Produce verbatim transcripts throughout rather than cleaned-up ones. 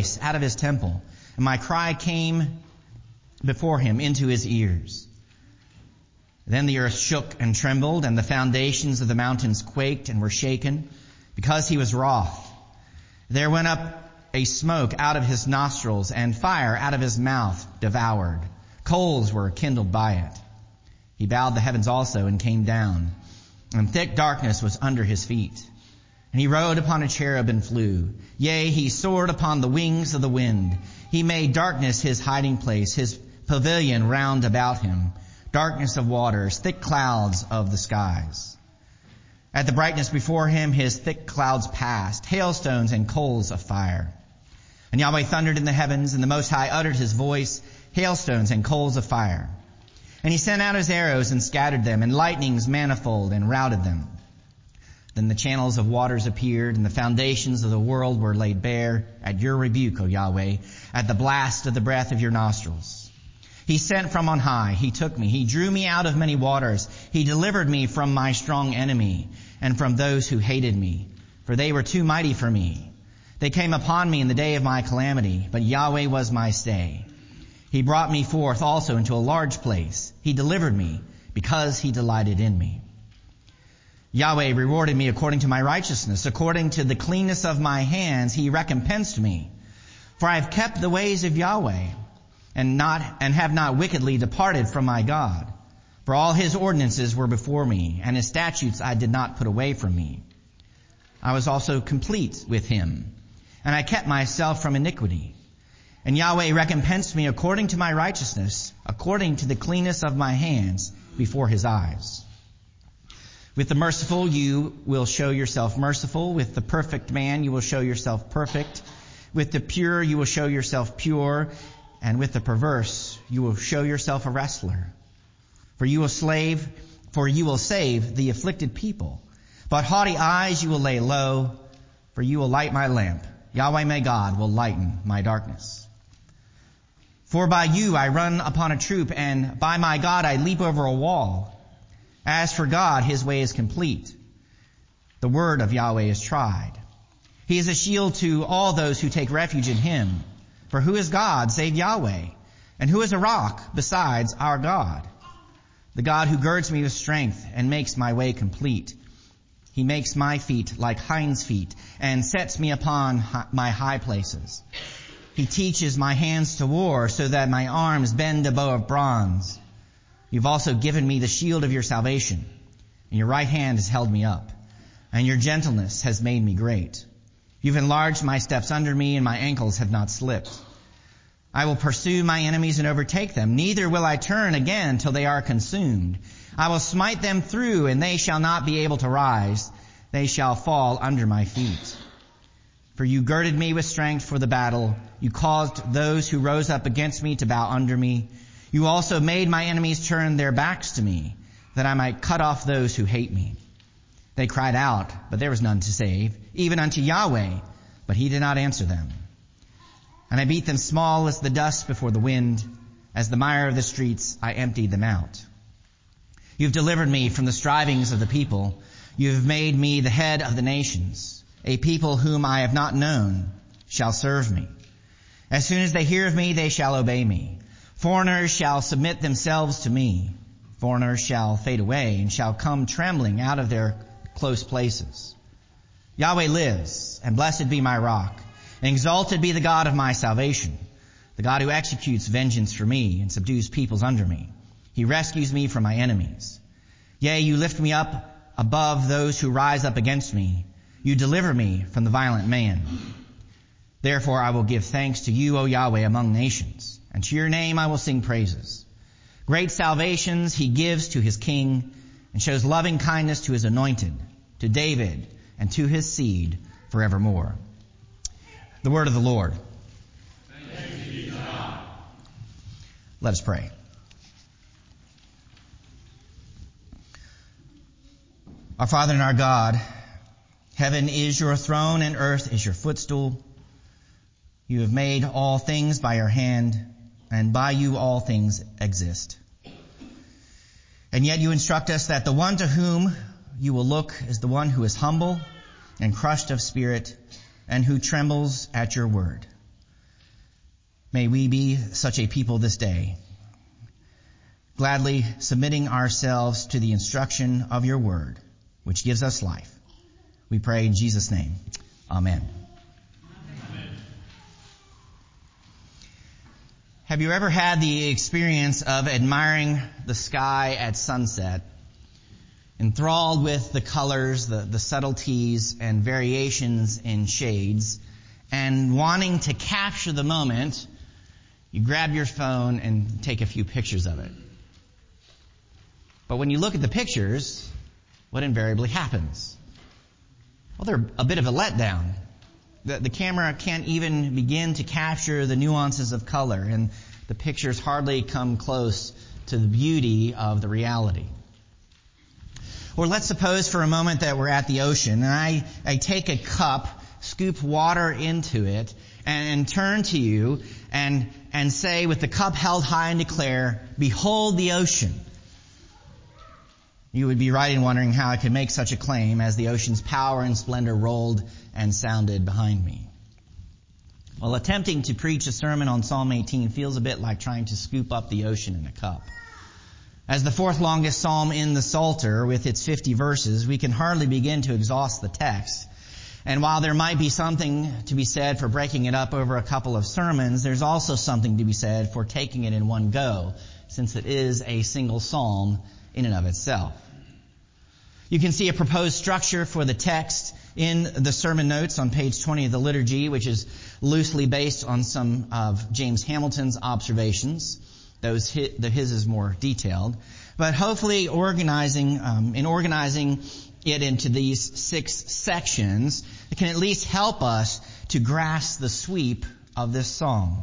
voice out of his temple, and my cry came before him into his ears. Then the earth shook and trembled, and the foundations of the mountains quaked and were shaken, because he was wroth. There went up a smoke out of his nostrils, and fire out of his mouth devoured. Coals were kindled by it. He bowed the heavens also and came down, and thick darkness was under his feet. And he rode upon a cherub and flew. Yea, he soared upon the wings of the wind. He made darkness his hiding place, his pavilion round about him, darkness of waters, thick clouds of the skies. At the brightness before him his thick clouds passed, hailstones and coals of fire. And Yahweh thundered in the heavens, and the Most High uttered his voice, hailstones and coals of fire. And he sent out his arrows and scattered them, and lightnings manifold and routed them. Then the channels of waters appeared, and the foundations of the world were laid bare at your rebuke, O Yahweh, at the blast of the breath of your nostrils. He sent from on high, he took me, he drew me out of many waters, he delivered me from my strong enemy, and from those who hated me, for they were too mighty for me. They came upon me in the day of my calamity, but Yahweh was my stay. He brought me forth also into a large place. He delivered me, because he delighted in me. Yahweh rewarded me according to my righteousness. According to the cleanness of my hands, he recompensed me. For I have kept the ways of Yahweh, and not, and have not wickedly departed from my God. For all his ordinances were before me, and his statutes I did not put away from me. I was also complete with him, and I kept myself from iniquity. And Yahweh recompensed me according to my righteousness, according to the cleanness of my hands before his eyes. With the merciful you will show yourself merciful. With the perfect man you will show yourself perfect. With the pure you will show yourself pure. And with the perverse you will show yourself a wrestler. For you will slave, for you will save the afflicted people. But haughty eyes you will lay low, for you will light my lamp. Yahweh my God will lighten my darkness. For by you I run upon a troop, and by my God I leap over a wall. As for God, his way is complete. The word of Yahweh is tried. He is a shield to all those who take refuge in him. For who is God save Yahweh? And who is a rock besides our God? The God who girds me with strength and makes my way complete. He makes my feet like hinds' feet and sets me upon my high places. He teaches my hands to war so that my arms bend a bow of bronze. You've also given me the shield of your salvation, and your right hand has held me up, and your gentleness has made me great. You've enlarged my steps under me, and my ankles have not slipped. I will pursue my enemies and overtake them. Neither will I turn again till they are consumed. I will smite them through, and they shall not be able to rise. They shall fall under my feet. For you girded me with strength for the battle. You caused those who rose up against me to bow under me. You also made my enemies turn their backs to me, that I might cut off those who hate me. They cried out, but there was none to save, even unto Yahweh, but he did not answer them. And I beat them small as the dust before the wind, as the mire of the streets, I emptied them out. You have delivered me from the strivings of the people. You have made me the head of the nations. A people whom I have not known shall serve me. As soon as they hear of me, they shall obey me. Foreigners shall submit themselves to me. Foreigners shall fade away and shall come trembling out of their close places. Yahweh lives, and blessed be my rock, and exalted be the God of my salvation, the God who executes vengeance for me and subdues peoples under me. He rescues me from my enemies. Yea, you lift me up above those who rise up against me. You deliver me from the violent man. Therefore I will give thanks to you, O Yahweh, among nations, and to your name I will sing praises. Great salvations he gives to his king, and shows loving kindness to his anointed, to David, and to his seed forevermore. The word of the Lord. Thanks be to God. Let us pray. Our Father and our God, heaven is your throne and earth is your footstool. You have made all things by your hand, and by you all things exist. And yet you instruct us that the one to whom you will look is the one who is humble and crushed of spirit, and who trembles at your word. May we be such a people this day, gladly submitting ourselves to the instruction of your word, which gives us life. We pray in Jesus' name. Amen. Amen. Have you ever had the experience of admiring the sky at sunset, enthralled with the colors, the, the subtleties, and variations in shades, and wanting to capture the moment? You grab your phone and take a few pictures of it. But when you look at the pictures, what invariably happens? Well, they're a bit of a letdown. The, the camera can't even begin to capture the nuances of color, and the pictures hardly come close to the beauty of the reality. Or let's suppose for a moment that we're at the ocean, and I, I take a cup, scoop water into it, and, and turn to you and, and say with the cup held high and declare, "Behold the ocean." You would be right in wondering how I could make such a claim as the ocean's power and splendor rolled and sounded behind me. Well, attempting to preach a sermon on Psalm eighteen feels a bit like trying to scoop up the ocean in a cup. As the fourth longest psalm in the Psalter, with its fifty verses, we can hardly begin to exhaust the text. And while there might be something to be said for breaking it up over a couple of sermons, there's also something to be said for taking it in one go, since it is a single psalm in and of itself. You can see a proposed structure for the text in the sermon notes on page twenty of the liturgy, which is loosely based on some of James Hamilton's observations. Those his, the his is more detailed, but hopefully organizing um, in organizing it into these six sections, it can at least help us to grasp the sweep of this psalm.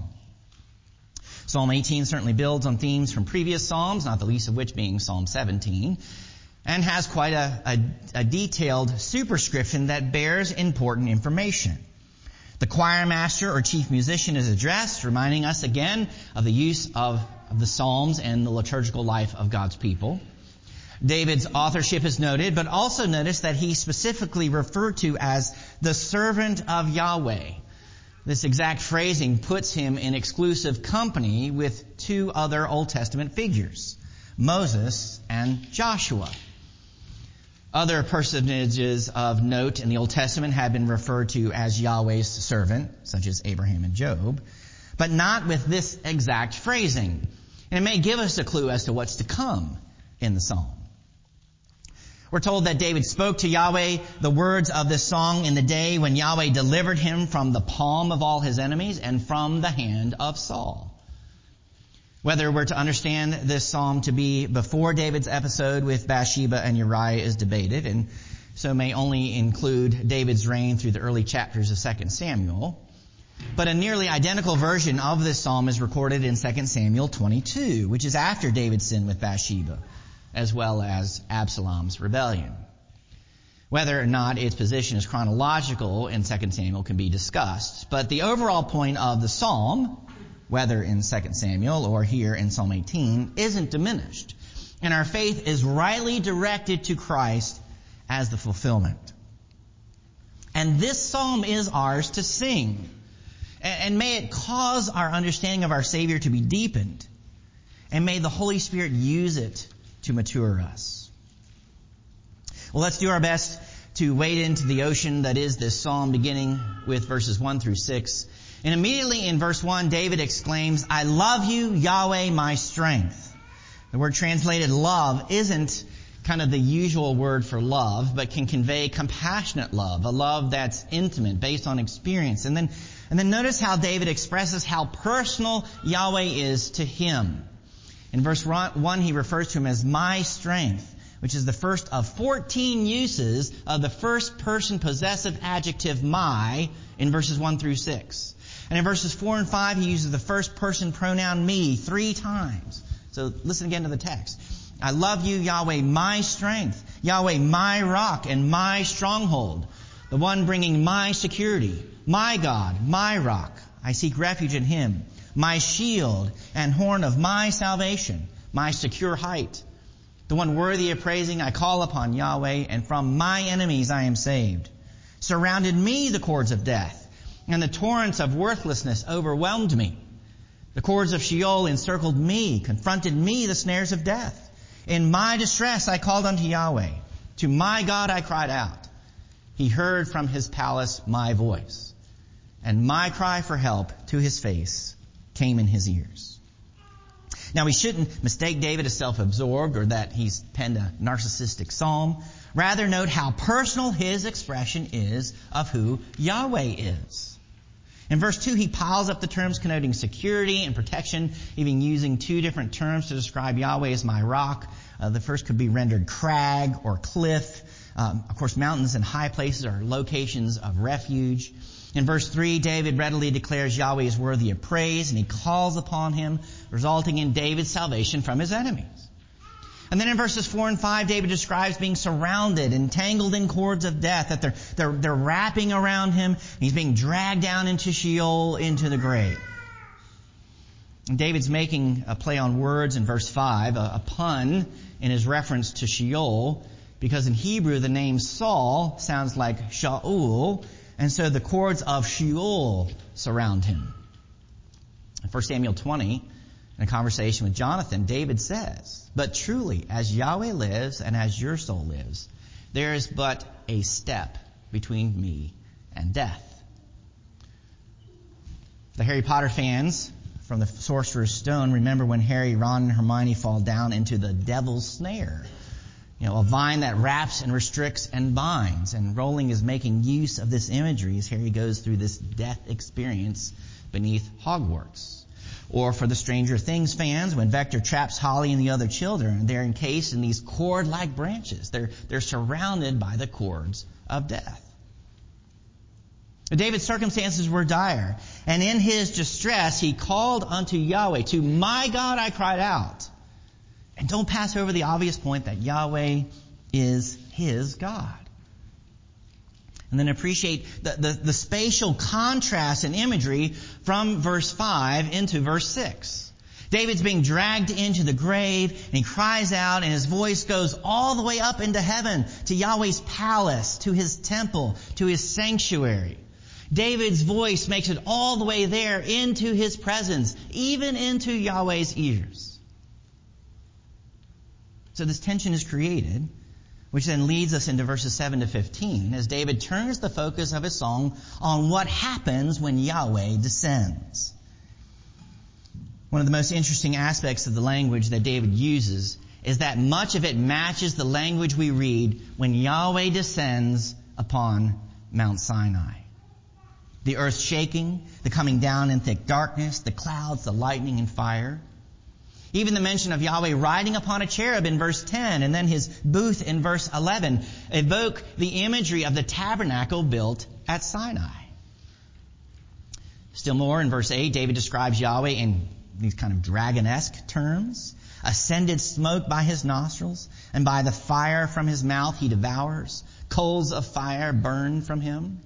Psalm eighteen certainly builds on themes from previous psalms, not the least of which being Psalm seventeen, and has quite a, a, a detailed superscription that bears important information. The choir master or chief musician is addressed, reminding us again of the use of, of the Psalms and the liturgical life of God's people. David's authorship is noted, but also notice that he's specifically referred to as the servant of Yahweh. This exact phrasing puts him in exclusive company with two other Old Testament figures, Moses and Joshua. Other personages of note in the Old Testament have been referred to as Yahweh's servant, such as Abraham and Job, but not with this exact phrasing. And it may give us a clue as to what's to come in the psalm. We're told that David spoke to Yahweh the words of this song in the day when Yahweh delivered him from the palm of all his enemies and from the hand of Saul. Whether we're to understand this psalm to be before David's episode with Bathsheba and Uriah is debated, and so may only include David's reign through the early chapters of Second Samuel. But a nearly identical version of this psalm is recorded in Second Samuel twenty-two, which is after David's sin with Bathsheba, as well as Absalom's rebellion. Whether or not its position is chronological in Second Samuel can be discussed, but the overall point of the psalm, whether in Second Samuel or here in Psalm eighteen, isn't diminished. And our faith is rightly directed to Christ as the fulfillment. And this psalm is ours to sing. And may it cause our understanding of our Savior to be deepened. And may the Holy Spirit use it to mature us. Well, let's do our best to wade into the ocean that is this psalm, beginning with verses one through six. And immediately in verse one, David exclaims, "I love you, Yahweh, my strength." The word translated love isn't kind of the usual word for love, but can convey compassionate love, a love that's intimate, based on experience. And then, and then notice how David expresses how personal Yahweh is to him. In verse one, he refers to him as my strength, which is the first of fourteen uses of the first person possessive adjective my in verses one through six. And in verses four and five, he uses the first person pronoun me three times. So listen again to the text. I love you, Yahweh, my strength, Yahweh, my rock and my stronghold, the one bringing my security, my God, my rock. I seek refuge in him, my shield and horn of my salvation, my secure height, the one worthy of praising. I call upon Yahweh, and from my enemies I am saved. Surrounded me the cords of death, and the torrents of worthlessness overwhelmed me. The cords of Sheol encircled me, confronted me, the snares of death. In my distress I called unto Yahweh. To my God I cried out. He heard from his palace my voice, and my cry for help to his face came in his ears. Now we shouldn't mistake David as self-absorbed or that he's penned a narcissistic psalm. Rather note how personal his expression is of who Yahweh is. In verse two, he piles up the terms connoting security and protection, even using two different terms to describe Yahweh as my rock. Uh, the first could be rendered crag or cliff. Um, of course, mountains and high places are locations of refuge. In verse three, David readily declares Yahweh is worthy of praise, and he calls upon him, resulting in David's salvation from his enemies. And then in verses four and five, David describes being surrounded, entangled in cords of death, that they're, they're, they're wrapping around him. He's being dragged down into Sheol, into the grave. And David's making a play on words in verse five, a, a pun in his reference to Sheol, because in Hebrew the name Saul sounds like Shaul, and so the cords of Sheol surround him. In First Samuel twenty, in a conversation with Jonathan, David says, "But truly, as Yahweh lives and as your soul lives, there is but a step between me and death." The Harry Potter fans from the Sorcerer's Stone remember when Harry, Ron, and Hermione fall down into the devil's snare. You know, a vine that wraps and restricts and binds. And Rowling is making use of this imagery as Harry goes through this death experience beneath Hogwarts. Or for the Stranger Things fans, when Vector traps Holly and the other children, they're encased in these cord-like branches. They're, they're surrounded by the cords of death. But David's circumstances were dire, and in his distress he called unto Yahweh. To my God I cried out. And don't pass over the obvious point that Yahweh is his God. And then appreciate the, the, the spatial contrast and imagery from verse five into verse six. David's being dragged into the grave, and he cries out, and his voice goes all the way up into heaven, to Yahweh's palace, to his temple, to his sanctuary. David's voice makes it all the way there into his presence, even into Yahweh's ears. So this tension is created, which then leads us into verses seven to fifteen, as David turns the focus of his song on what happens when Yahweh descends. One of the most interesting aspects of the language that David uses is that much of it matches the language we read when Yahweh descends upon Mount Sinai. The earth shaking, the coming down in thick darkness, the clouds, the lightning and fire. Even the mention of Yahweh riding upon a cherub in verse ten and then his booth in verse eleven evoke the imagery of the tabernacle built at Sinai. Still more, in verse eight, David describes Yahweh in these kind of dragonesque terms. Ascended smoke by his nostrils, and by the fire from his mouth he devours. Coals of fire burn from him.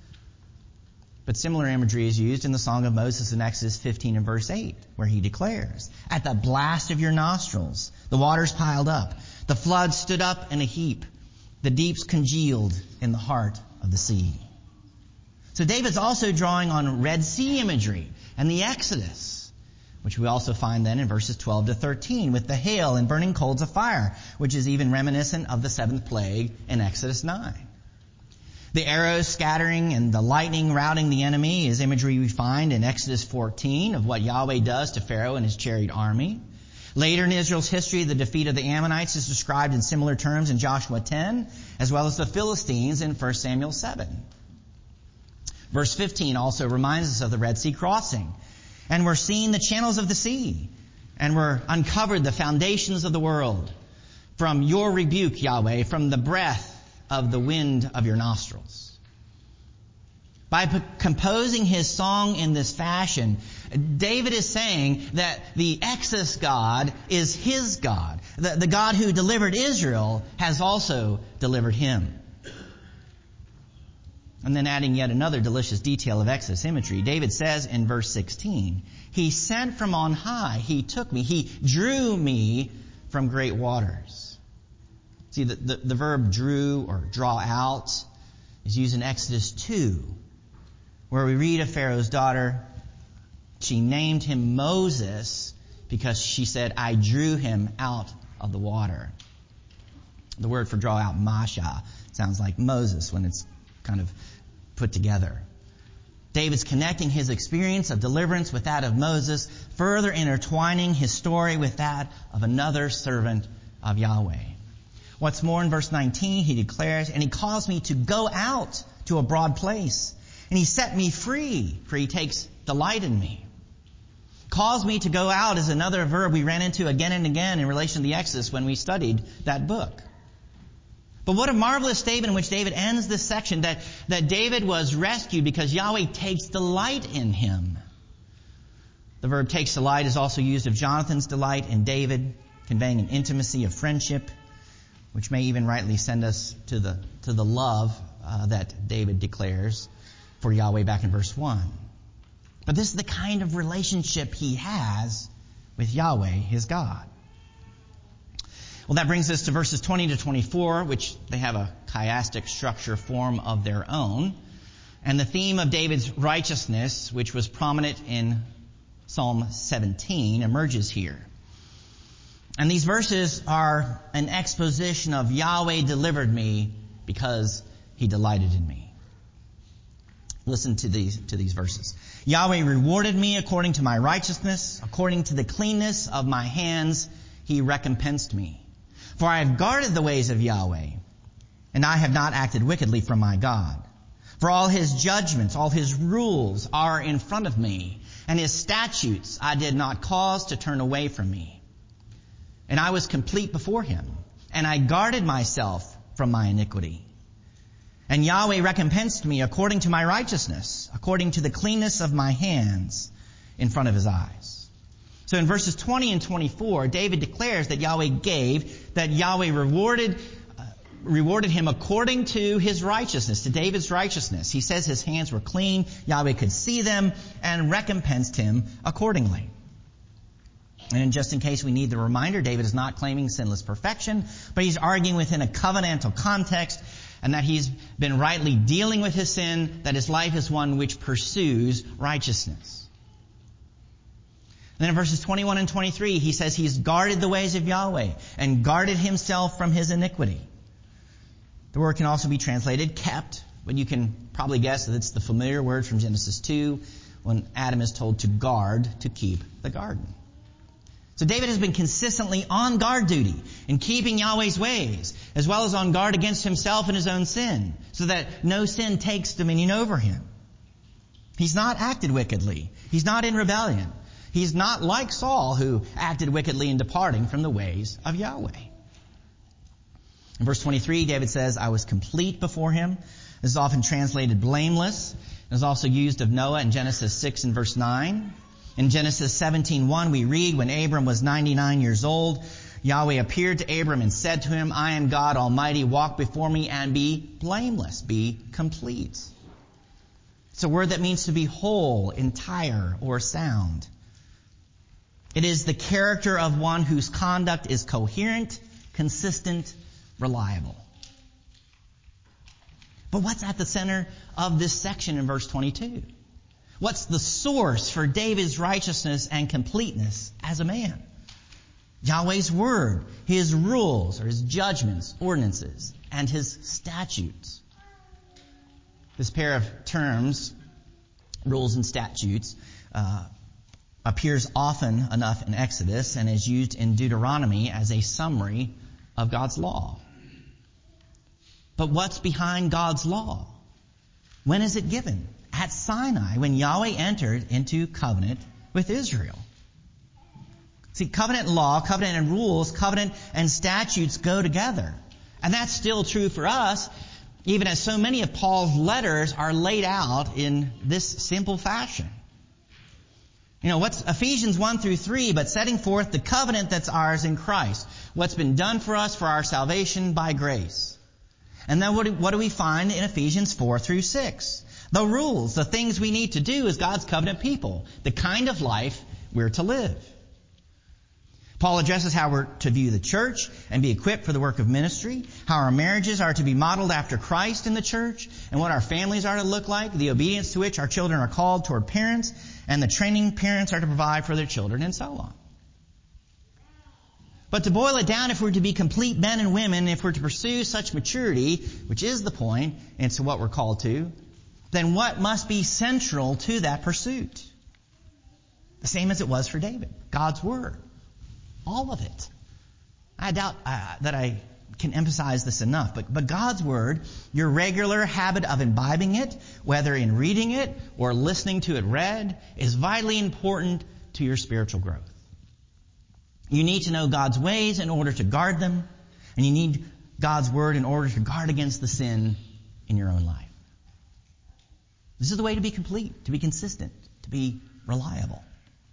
But similar imagery is used in the Song of Moses in Exodus fifteen and verse eight, where he declares, "At the blast of your nostrils, the waters piled up. The floods stood up in a heap. The deeps congealed in the heart of the sea." So David's also drawing on Red Sea imagery and the Exodus, which we also find then in verses twelve to thirteen, with the hail and burning coals of fire, which is even reminiscent of the seventh plague in Exodus nine. The arrows scattering and the lightning routing the enemy is imagery we find in Exodus fourteen of what Yahweh does to Pharaoh and his chariot army. Later in Israel's history, the defeat of the Ammonites is described in similar terms in Joshua ten, as well as the Philistines in First Samuel seven. Verse fifteen also reminds us of the Red Sea crossing. And we're seeing the channels of the sea. And we're uncovered the foundations of the world. From your rebuke, Yahweh, from the breath of the wind of your nostrils. By p- composing his song in this fashion, David is saying that the Exodus God is his God. The, the God who delivered Israel has also delivered him. And then adding yet another delicious detail of Exodus imagery, David says in verse sixteen, "He sent from on high, he took me, he drew me from great waters." See, the, the, the verb drew or draw out is used in Exodus two, where we read of Pharaoh's daughter. She she named him Moses because she said, I drew him out of the water. The word for draw out, Masha, sounds like Moses when it's kind of put together. David's connecting his experience of deliverance with that of Moses, further intertwining his story with that of another servant of Yahweh. What's more, in verse nineteen, he declares, and he caused me to go out to a broad place, and he set me free, for he takes delight in me. Cause me to go out is another verb we ran into again and again in relation to the Exodus when we studied that book. But what a marvelous statement in which David ends this section, that, that David was rescued because Yahweh takes delight in him. The verb takes delight is also used of Jonathan's delight in David, conveying an intimacy of friendship, which may even rightly send us to the, to the love uh, that David declares for Yahweh back in verse one. But this is the kind of relationship he has with Yahweh, his God. Well, that brings us to verses twenty to twenty-four, which they have a chiastic structure form of their own. And the theme of David's righteousness, which was prominent in Psalm seventeen, emerges here. And these verses are an exposition of Yahweh delivered me because he delighted in me. Listen to these, to these verses. Yahweh rewarded me according to my righteousness, according to the cleanness of my hands, he recompensed me. For I have guarded the ways of Yahweh, and I have not acted wickedly from my God. For all his judgments, all his rules are in front of me, and his statutes I did not cause to turn away from me. And I was complete before him, and I guarded myself from my iniquity. And Yahweh recompensed me according to my righteousness, according to the cleanness of my hands in front of his eyes. So in verses twenty and twenty-four, David declares that Yahweh gave, that Yahweh rewarded, uh, rewarded him according to his righteousness, to David's righteousness. He says his hands were clean, Yahweh could see them, and recompensed him accordingly. And just in case we need the reminder, David is not claiming sinless perfection, but he's arguing within a covenantal context, and that he's been rightly dealing with his sin, that his life is one which pursues righteousness. Then in verses twenty-one and twenty-three, he says he's guarded the ways of Yahweh and guarded himself from his iniquity. The word can also be translated kept, but you can probably guess that it's the familiar word from Genesis two when Adam is told to guard, to keep the garden. So David has been consistently on guard duty in keeping Yahweh's ways, as well as on guard against himself and his own sin, so that no sin takes dominion over him. He's not acted wickedly. He's not in rebellion. He's not like Saul, who acted wickedly in departing from the ways of Yahweh. In verse twenty-three, David says, I was complete before him. This is often translated blameless. It is also used of Noah in Genesis six and verse nine. In Genesis seventeen one, we read, when Abram was ninety-nine years old, Yahweh appeared to Abram and said to him, I am God Almighty, walk before me and be blameless, be complete. It's a word that means to be whole, entire, or sound. It is the character of one whose conduct is coherent, consistent, reliable. But what's at the center of this section in verse twenty-two? What's the source for David's righteousness and completeness as a man? Yahweh's word, his rules, or his judgments, ordinances, and his statutes. This pair of terms, rules and statutes, uh, appears often enough in Exodus and is used in Deuteronomy as a summary of God's law. But what's behind God's law? When is it given? At Sinai, when Yahweh entered into covenant with Israel. See, covenant law, covenant and rules, covenant and statutes go together. And that's still true for us, even as so many of Paul's letters are laid out in this simple fashion. You know, what's Ephesians one through three, but setting forth the covenant that's ours in Christ. What's been done for us for our salvation by grace. And then what do, what do we find in Ephesians four through six? The rules, the things we need to do as God's covenant people. The kind of life we're to live. Paul addresses how we're to view the church and be equipped for the work of ministry, how our marriages are to be modeled after Christ in the church, and what our families are to look like, the obedience to which our children are called toward parents, and the training parents are to provide for their children, and so on. But to boil it down, if we're to be complete men and women, if we're to pursue such maturity, which is the point, and it's what we're called to, then what must be central to that pursuit? The same as it was for David. God's Word. All of it. I doubt uh, that I can emphasize this enough, but, but God's Word, your regular habit of imbibing it, whether in reading it or listening to it read, is vitally important to your spiritual growth. You need to know God's ways in order to guard them, and you need God's Word in order to guard against the sin in your own life. This is the way to be complete, to be consistent, to be reliable.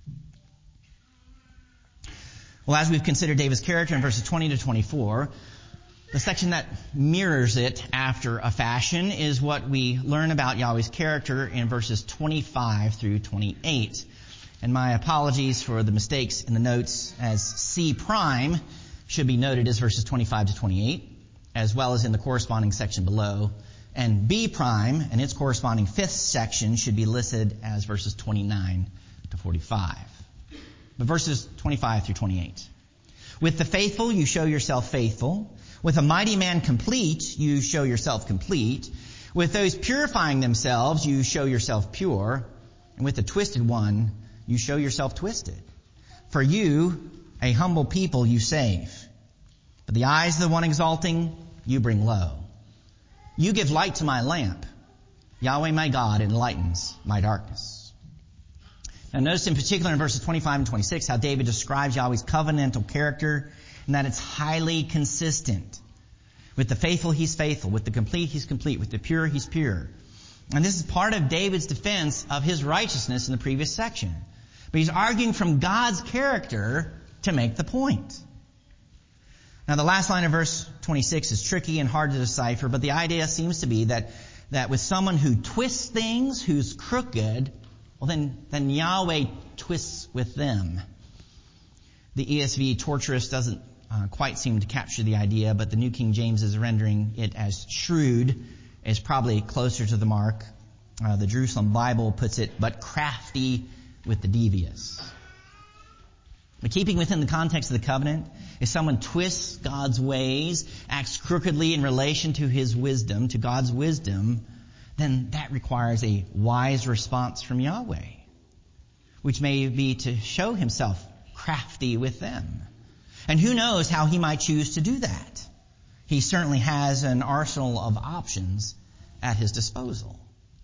Well, as we've considered David's character in verses twenty to twenty-four, the section that mirrors it after a fashion is what we learn about Yahweh's character in verses twenty-five through twenty-eight. And my apologies for the mistakes in the notes, as C prime should be noted as verses twenty-five to twenty-eight, as well as in the corresponding section below. And B prime and its corresponding fifth section should be listed as verses twenty-nine to forty-five. But verses twenty-five through twenty-eight. With the faithful, you show yourself faithful. With a mighty man complete, you show yourself complete. With those purifying themselves, you show yourself pure. And with the twisted one, you show yourself twisted. For you, a humble people, you save. But the eyes of the one exalting, you bring low. You give light to my lamp. Yahweh my God enlightens my darkness. Now notice in particular in verses twenty-five and twenty-six how David describes Yahweh's covenantal character and that it's highly consistent. With the faithful, he's faithful. With the complete, he's complete. With the pure, he's pure. And this is part of David's defense of his righteousness in the previous section. But he's arguing from God's character to make the point. Now the last line of verse twenty-six is tricky and hard to decipher, but the idea seems to be that, that with someone who twists things, who's crooked, well then, then Yahweh twists with them. The E S V torturous doesn't uh, quite seem to capture the idea, but the New King James is rendering it as shrewd, is probably closer to the mark. Uh, the Jerusalem Bible puts it, but crafty with the devious. But keeping within the context of the covenant, if someone twists God's ways, acts crookedly in relation to His wisdom, to God's wisdom, then that requires a wise response from Yahweh, which may be to show Himself crafty with them. And who knows how He might choose to do that? He certainly has an arsenal of options at His disposal.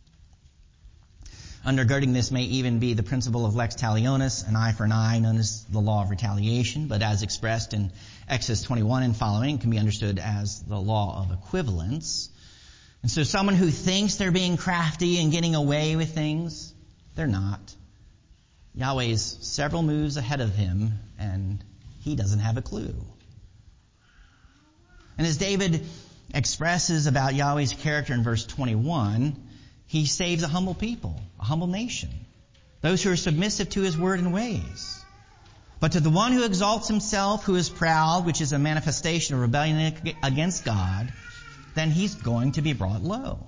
Undergirding this may even be the principle of lex talionis, an eye for an eye, known as the law of retaliation, but as expressed in Exodus twenty-one and following, can be understood as the law of equivalence. And so someone who thinks they're being crafty and getting away with things, they're not. Yahweh is several moves ahead of him, and he doesn't have a clue. And as David expresses about Yahweh's character in verse twenty-one, He saves a humble people, a humble nation, those who are submissive to His word and ways. But to the one who exalts himself, who is proud, which is a manifestation of rebellion against God, then he's going to be brought low.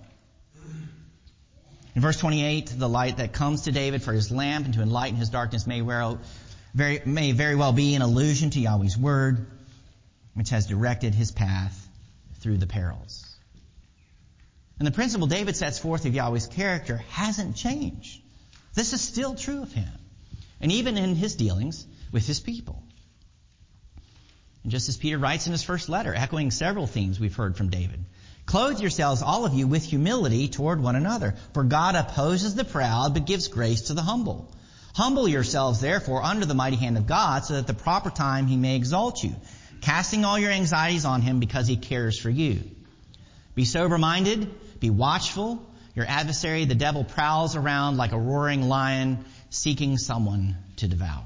In verse twenty-eight, the light that comes to David for his lamp and to enlighten his darkness may well, very, may very well be an allusion to Yahweh's word, which has directed his path through the perils. And the principle David sets forth of Yahweh's character hasn't changed. This is still true of him, and even in his dealings with his people. And just as Peter writes in his first letter, echoing several themes we've heard from David, clothe yourselves, all of you, with humility toward one another. For God opposes the proud, but gives grace to the humble. Humble yourselves, therefore, under the mighty hand of God, so that at the proper time He may exalt you, casting all your anxieties on Him because He cares for you. Be sober-minded, be watchful. Your adversary, the devil, prowls around like a roaring lion, seeking someone to devour.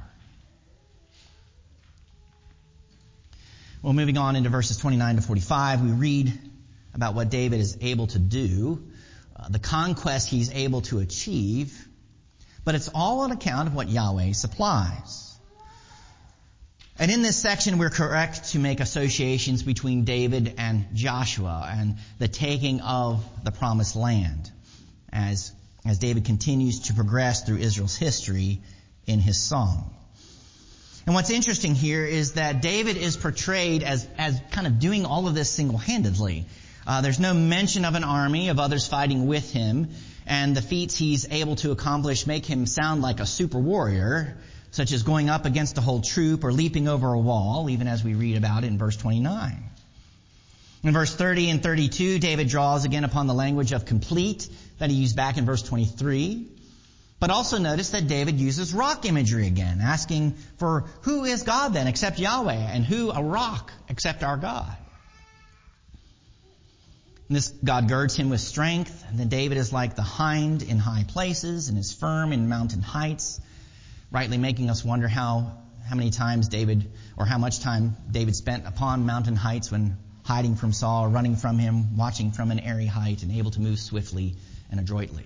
Well, moving on into verses twenty-nine to forty-five, we read about what David is able to do, uh, the conquest he's able to achieve, but it's all on account of what Yahweh supplies. And in this section, we're correct to make associations between David and Joshua and the taking of the promised land as, as David continues to progress through Israel's history in his song. And what's interesting here is that David is portrayed as, as kind of doing all of this single-handedly. Uh, there's no mention of an army, of others fighting with him, and the feats he's able to accomplish make him sound like a super warrior, such as going up against a whole troop or leaping over a wall, even as we read about it in verse twenty-nine. In verse thirty and thirty-two, David draws again upon the language of complete that he used back in verse twenty-three. But also notice that David uses rock imagery again, asking for who is God then except Yahweh, and who a rock except our God. And this God girds him with strength, and then David is like the hind in high places and is firm in mountain heights, rightly making us wonder how, how many times David, or how much time David spent upon mountain heights when hiding from Saul, running from him, watching from an airy height, and able to move swiftly and adroitly.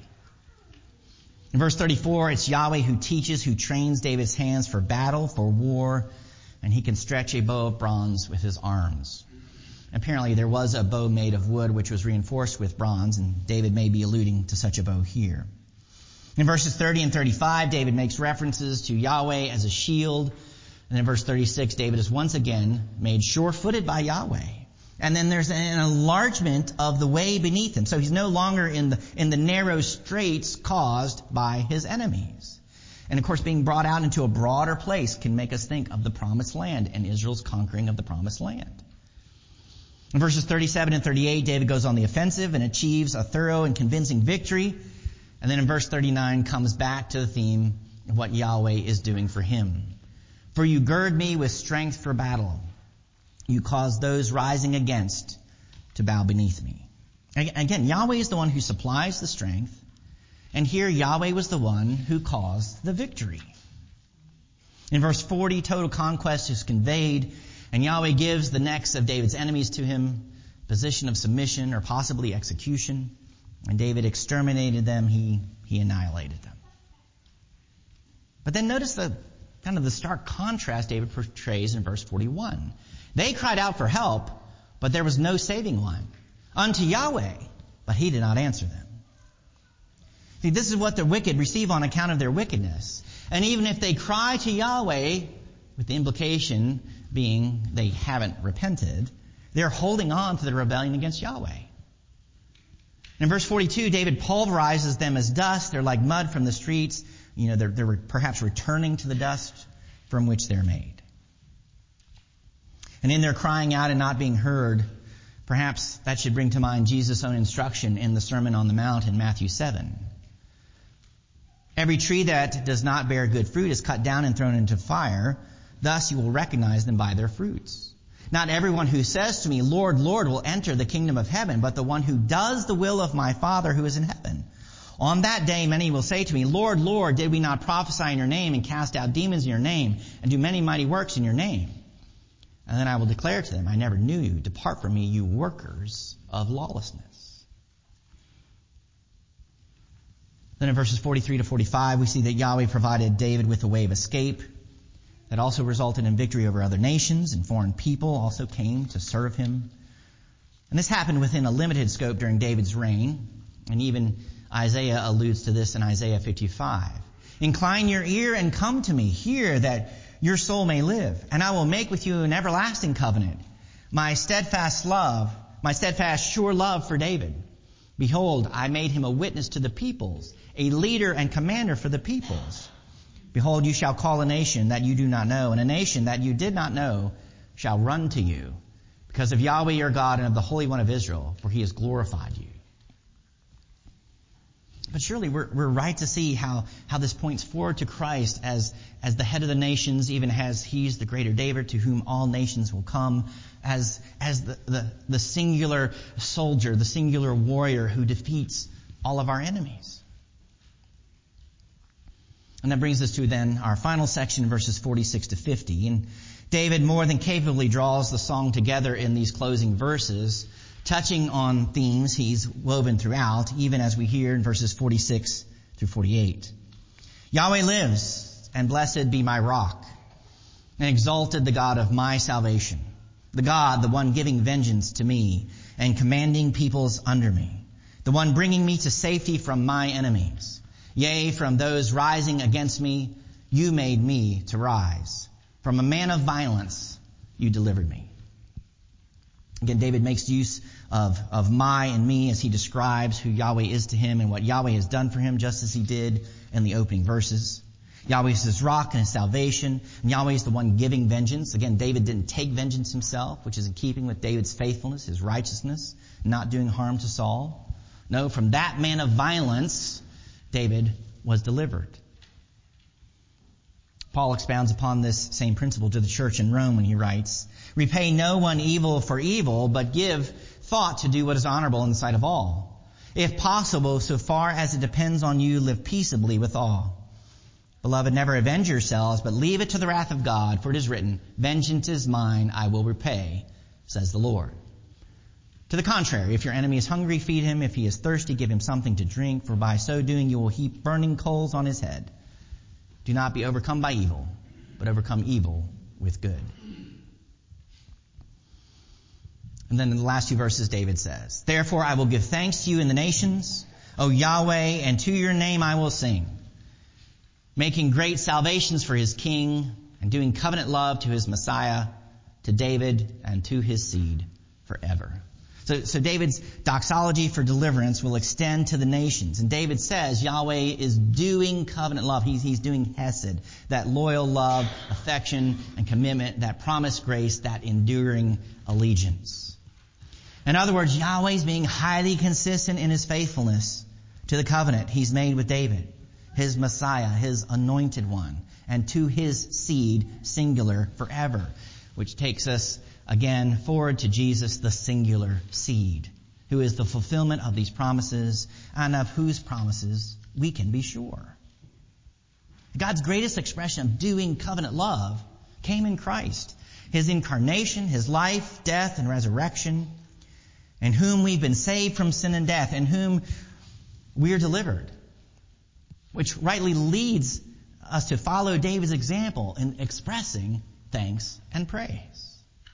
In verse thirty-four, it's Yahweh who teaches, who trains David's hands for battle, for war, and he can stretch a bow of bronze with his arms. Apparently there was a bow made of wood which was reinforced with bronze, and David may be alluding to such a bow here. In verses thirty and thirty-five, David makes references to Yahweh as a shield, and in verse thirty-six, David is once again made sure-footed by Yahweh. And then there's an enlargement of the way beneath him. So he's no longer in the, in the narrow straits caused by his enemies. And of course, being brought out into a broader place can make us think of the promised land and Israel's conquering of the promised land. In verses thirty-seven and thirty-eight, David goes on the offensive and achieves a thorough and convincing victory. And then in verse thirty-nine comes back to the theme of what Yahweh is doing for him. For you gird me with strength for battle. You cause those rising against to bow beneath me. Again, Yahweh is the one who supplies the strength. And here Yahweh was the one who caused the victory. In verse forty, total conquest is conveyed, and Yahweh gives the necks of David's enemies to him, position of submission or possibly execution. And David exterminated them, he, he annihilated them. But then notice the kind of the stark contrast David portrays in verse forty-one. They cried out for help, but there was no saving one. Unto Yahweh, but he did not answer them. See, this is what the wicked receive on account of their wickedness. And even if they cry to Yahweh, with the implication being they haven't repented, they're holding on to the rebellion against Yahweh. In verse forty-two, David pulverizes them as dust. They're like mud from the streets. You know, they're, they're perhaps returning to the dust from which they're made. And in their crying out and not being heard, perhaps that should bring to mind Jesus' own instruction in the Sermon on the Mount in Matthew seven. Every tree that does not bear good fruit is cut down and thrown into fire. Thus you will recognize them by their fruits. Not everyone who says to me, Lord, Lord, will enter the kingdom of heaven, but the one who does the will of my Father who is in heaven. On that day many will say to me, Lord, Lord, did we not prophesy in your name and cast out demons in your name and do many mighty works in your name? And then I will declare to them, I never knew you. Depart from me, you workers of lawlessness. Then in verses forty-three to forty-five, we see that Yahweh provided David with a way of escape that also resulted in victory over other nations, and foreign people also came to serve him. And this happened within a limited scope during David's reign, and even Isaiah alludes to this in Isaiah fifty-five. Incline your ear and come to me. Hear that your soul may live, and I will make with you an everlasting covenant. My steadfast love, my steadfast sure love for David. Behold, I made him a witness to the peoples, a leader and commander for the peoples. Behold, you shall call a nation that you do not know, and a nation that you did not know shall run to you, because of Yahweh your God and of the Holy One of Israel, for he has glorified you. But surely we're, we're right to see how, how this points forward to Christ as, as the head of the nations, even as he's the greater David to whom all nations will come, as, as the, the, the singular soldier, the singular warrior who defeats all of our enemies. And that brings us to then our final section, verses forty-six to fifty. And David more than capably draws the song together in these closing verses, touching on themes he's woven throughout, even as we hear in verses forty-six through forty-eight. Yahweh lives, and blessed be my rock. and exalted the God of my salvation, the God, the one giving vengeance to me and commanding peoples under me, the one bringing me to safety from my enemies. Yea, from those rising against me, you made me to rise. From a man of violence, you delivered me. Again, David makes use of, of my and me as he describes who Yahweh is to him and what Yahweh has done for him, just as he did in the opening verses. Yahweh is his rock and his salvation, and Yahweh is the one giving vengeance. Again, David didn't take vengeance himself, which is in keeping with David's faithfulness, his righteousness, not doing harm to Saul. No, from that man of violence, David was delivered. Paul expounds upon this same principle to the church in Rome when he writes, repay no one evil for evil, but give thought to do what is honorable in the sight of all. If possible, so far as it depends on you, live peaceably with all. Beloved, never avenge yourselves, but leave it to the wrath of God, for it is written, vengeance is mine, I will repay, says the Lord. To the contrary, if your enemy is hungry, feed him. If he is thirsty, give him something to drink, for by so doing you will heap burning coals on his head. Do not be overcome by evil, but overcome evil with good. And then in the last few verses, David says, therefore I will give thanks to you in the nations, O Yahweh, and to your name I will sing, making great salvations for his king, and doing covenant love to his Messiah, to David and to his seed forever. So, so David's doxology for deliverance will extend to the nations. And David says Yahweh is doing covenant love. He's, he's doing hesed, that loyal love, affection, and commitment, that promised grace, that enduring allegiance. In other words, Yahweh's being highly consistent in his faithfulness to the covenant he's made with David, his Messiah, his anointed one, and to his seed, singular, forever, which takes us again forward to Jesus, the singular seed, who is the fulfillment of these promises and of whose promises we can be sure. God's greatest expression of doing covenant love came in Christ, his incarnation, his life, death, and resurrection, in whom we've been saved from sin and death, in whom we're delivered, which rightly leads us to follow David's example in expressing thanks and praise.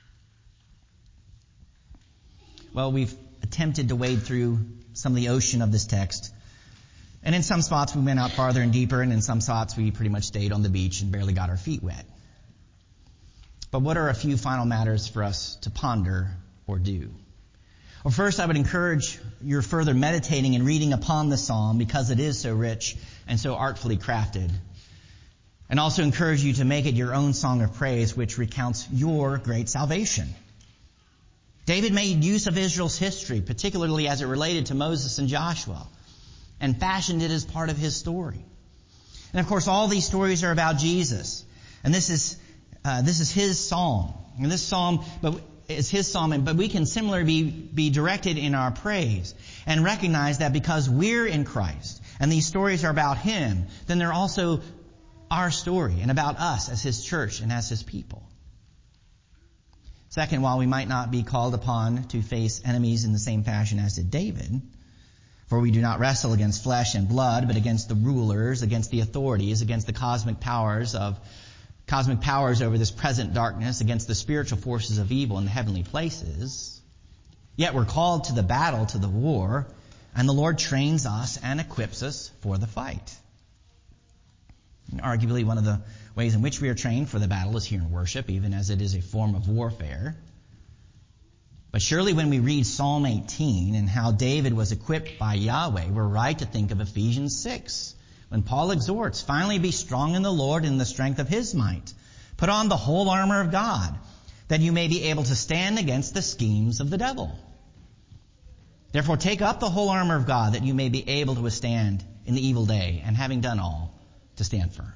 Well, we've attempted to wade through some of the ocean of this text. And in some spots we went out farther and deeper, and in some spots we pretty much stayed on the beach and barely got our feet wet. But what are a few final matters for us to ponder or do? Well, first, I would encourage your further meditating and reading upon the psalm because it is so rich and so artfully crafted. And also encourage you to make it your own song of praise, which recounts your great salvation. David made use of Israel's history, particularly as it related to Moses and Joshua, and fashioned it as part of his story. And of course, all these stories are about Jesus. And this is uh, this is his psalm. And this psalm but is his psalm, but we can similarly be, be directed in our praise and recognize that because we're in Christ and these stories are about him, then they're also our story and about us as his church and as his people. Second, while we might not be called upon to face enemies in the same fashion as did David, for we do not wrestle against flesh and blood, but against the rulers, against the authorities, against the cosmic powers of cosmic powers over this present darkness, against the spiritual forces of evil in the heavenly places. Yet we're called to the battle, to the war, and the Lord trains us and equips us for the fight. And arguably, one of the ways in which we are trained for the battle is here in worship, even as it is a form of warfare. But surely when we read Psalm eighteen and how David was equipped by Yahweh, we're right to think of Ephesians six, when Paul exhorts, finally be strong in the Lord and in the strength of his might. Put on the whole armor of God, that you may be able to stand against the schemes of the devil. Therefore take up the whole armor of God, that you may be able to withstand in the evil day, and having done all, to stand firm.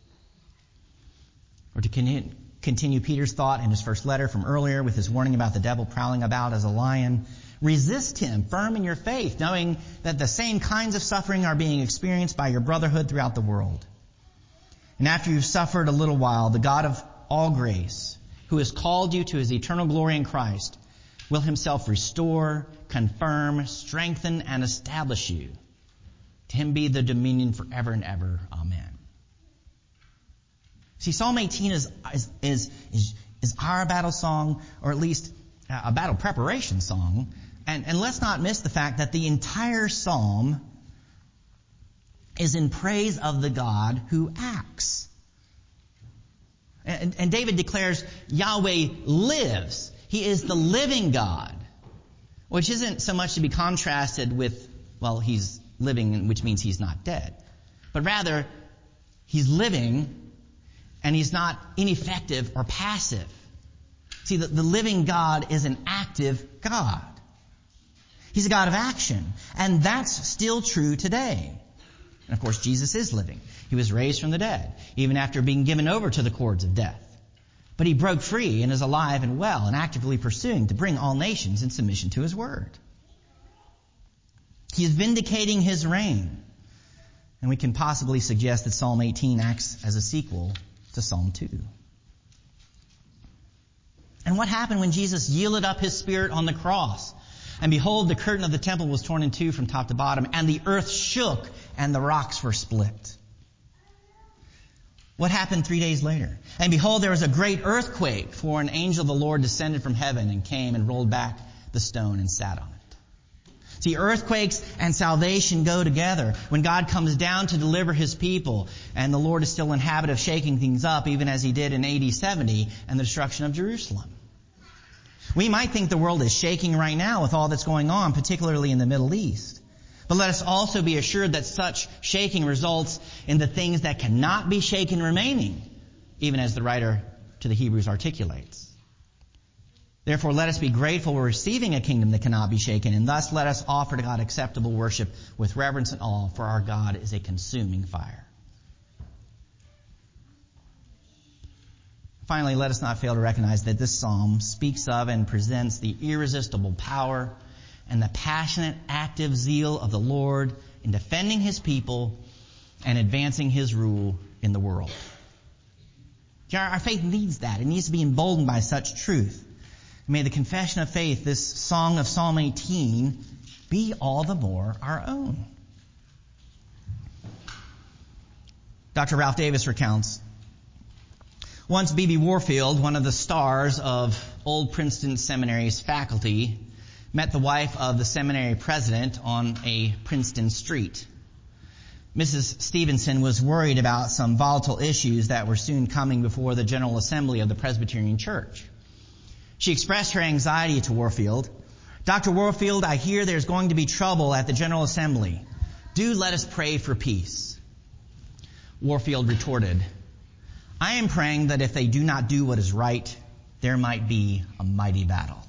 Or to continue Peter's thought in his first letter from earlier with his warning about the devil prowling about as a lion, resist him, firm in your faith, knowing that the same kinds of suffering are being experienced by your brotherhood throughout the world. And after you've suffered a little while, the God of all grace, who has called you to his eternal glory in Christ, will himself restore, confirm, strengthen, and establish you. To him be the dominion forever and ever. Amen. See, Psalm eighteen is, is, is, is, is our battle song, or at least a battle preparation song. And, and let's not miss the fact that the entire psalm is in praise of the God who acts. And, and David declares Yahweh lives. He is the living God, which isn't so much to be contrasted with, well, he's living, which means he's not dead. But rather, he's living, and he's not ineffective or passive. See, the, the living God is an active God. He's a God of action. And that's still true today. And of course, Jesus is living. He was raised from the dead, even after being given over to the cords of death. But he broke free and is alive and well and actively pursuing to bring all nations in submission to his word. He is vindicating his reign. And we can possibly suggest that Psalm eighteen acts as a sequel to Psalm two. And what happened when Jesus yielded up his spirit on the cross? And behold, the curtain of the temple was torn in two from top to bottom, and the earth shook, and the rocks were split. What happened three days later? And behold, there was a great earthquake, for an angel of the Lord descended from heaven and came and rolled back the stone and sat on it. See, earthquakes and salvation go together. When God comes down to deliver his people, and the Lord is still in habit of shaking things up, even as he did in A D seventy and the destruction of Jerusalem. We might think the world is shaking right now with all that's going on, particularly in the Middle East. But let us also be assured that such shaking results in the things that cannot be shaken remaining, even as the writer to the Hebrews articulates. Therefore, let us be grateful we're receiving a kingdom that cannot be shaken, and thus let us offer to God acceptable worship with reverence and awe, for our God is a consuming fire. Finally, let us not fail to recognize that this psalm speaks of and presents the irresistible power and the passionate, active zeal of the Lord in defending his people and advancing his rule in the world. Our faith needs that. It needs to be emboldened by such truth. May the confession of faith, this song of Psalm eighteen, be all the more our own. Doctor Ralph Davis recounts, once B B Warfield, one of the stars of Old Princeton Seminary's faculty, met the wife of the seminary president on a Princeton street. Missus Stevenson was worried about some volatile issues that were soon coming before the General Assembly of the Presbyterian Church. She expressed her anxiety to Warfield. Doctor Warfield, I hear there's going to be trouble at the General Assembly. Do let us pray for peace. Warfield retorted, I am praying that if they do not do what is right, there might be a mighty battle.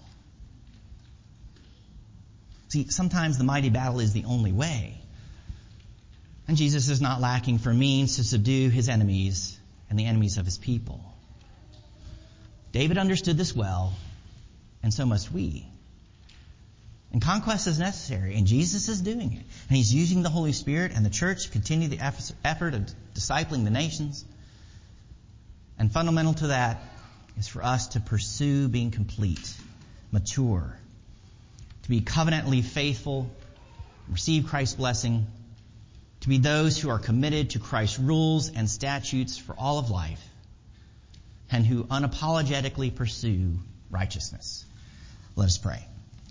See, sometimes the mighty battle is the only way. And Jesus is not lacking for means to subdue his enemies and the enemies of his people. David understood this well, and so must we. And conquest is necessary, and Jesus is doing it. And he's using the Holy Spirit and the church to continue the effort of discipling the nations. And fundamental to that is for us to pursue being complete, mature, to be covenantally faithful, receive Christ's blessing, to be those who are committed to Christ's rules and statutes for all of life, and who unapologetically pursue righteousness. Let us pray.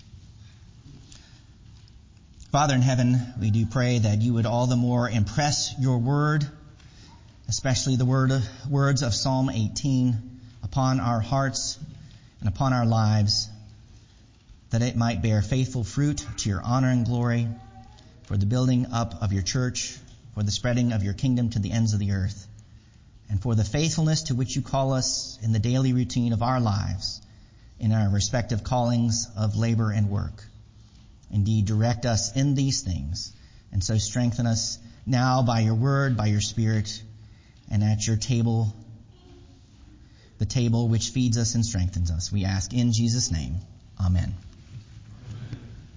Father in heaven, we do pray that you would all the more impress your word, especially the word of, words of Psalm eighteen, upon our hearts and upon our lives, that it might bear faithful fruit to your honor and glory, for the building up of your church, for the spreading of your kingdom to the ends of the earth, and for the faithfulness to which you call us in the daily routine of our lives, in our respective callings of labor and work. Indeed, direct us in these things, and so strengthen us now by your word, by your Spirit, and at your table, the table which feeds us and strengthens us. We ask in Jesus' name. Amen.